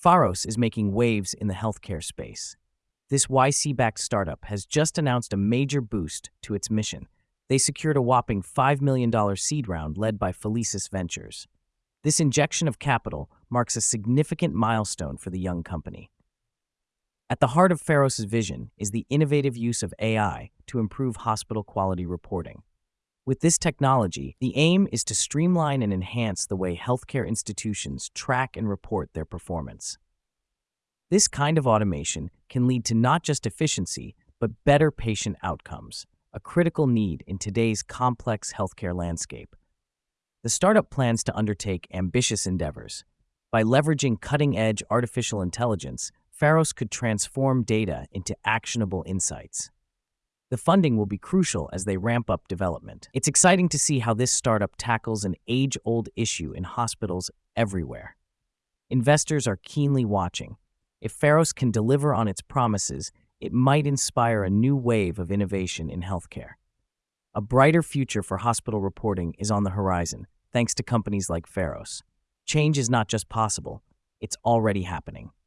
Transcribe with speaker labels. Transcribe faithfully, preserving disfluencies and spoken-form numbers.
Speaker 1: Pharos is making waves in the healthcare space. This Y C-backed startup has just announced a major boost to its mission. They secured a whopping five million dollars seed round led by Felicis Ventures. This injection of capital marks a significant milestone for the young company. At the heart of Pharos' vision is the innovative use of A I to improve hospital quality reporting. With this technology, the aim is to streamline and enhance the way healthcare institutions track and report their performance. This kind of automation can lead to not just efficiency, but better patient outcomes, a critical need in today's complex healthcare landscape. The startup plans to undertake ambitious endeavors. By leveraging cutting-edge artificial intelligence, Pharos could transform data into actionable insights. The funding will be crucial as they ramp up development. It's exciting to see how this startup tackles an age-old issue in hospitals everywhere. Investors are keenly watching. If Pharos can deliver on its promises, it might inspire a new wave of innovation in healthcare. A brighter future for hospital reporting is on the horizon, thanks to companies like Pharos. Change is not just possible, it's already happening.